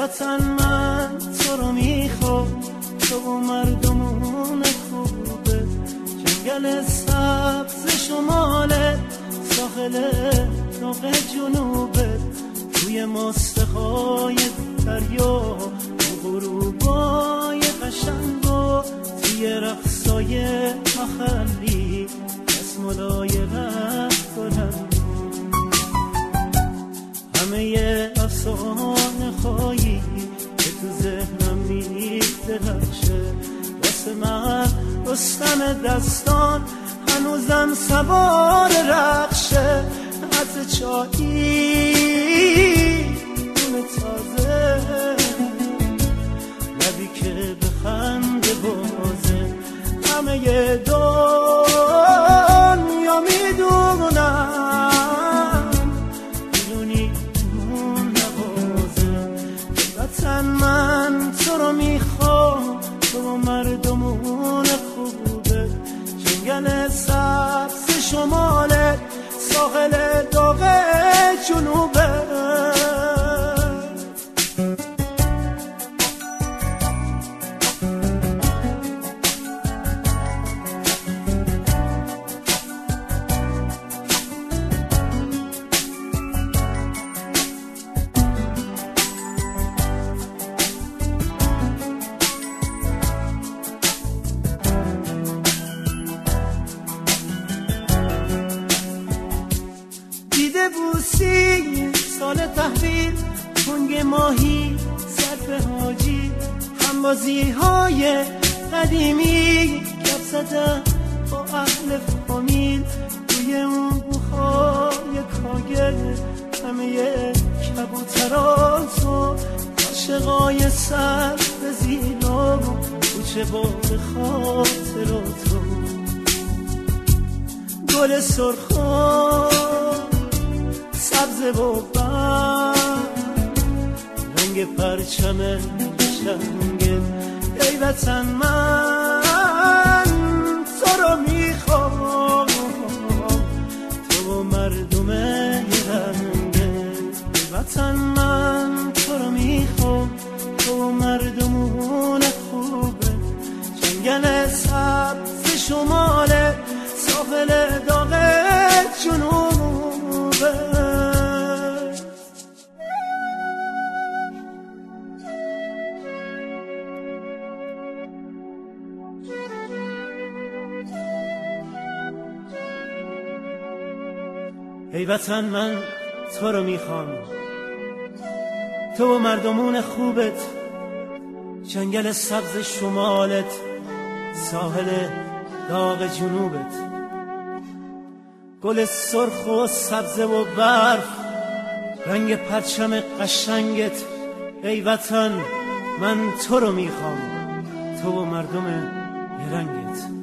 وطن من تو رو میخوام، تو و مردمون خوبه، جنگل سبز شماله، ساحل داغ جنوبه، توی مستخای دریا، تو غروبای قشنگ و توی رقصای محلی، دستمالای رفت کنم. همه افسانه خواهی که تو ذهنم می‌درخشه، واسه من رستم دستان هنوزم سوار رخشه، عطر چایی نون تازه، لبی که به خنده بازه، همه دنیا میدونم میدونی اون نوازه. وطن من تو رو میخوام، تو مردمون خوبه، جنگل سبز شماله، ساحل داغ جنوبه. سال تحویل، کنگ ماهی، صرف حاجی، همبازی های قدیمی، گپ زدن با اهل فامیل، روی اون بوهای کاگل، همه کبوترات و عاشقای سر به زینا، کوچه باد خاطراتو، گل سرخان سبز و برگ، رنگ پرچم جنگل. ای وطن من تو رو میخوام، تو و مردم رنگل. ای وطن من تو رو میخوام، تو و مردمون خوبه، جنگل سبز شماله، ساحل داغ جنوبه. ای وطن من تو رو میخوام، تو و مردمون خوبت، جنگل سبز شمالت، ساحل داغ جنوبت، گل سرخ و سبز و برف، رنگ پرچم قشنگت. ای وطن من تو رو میخوام، تو و مردم رنگت.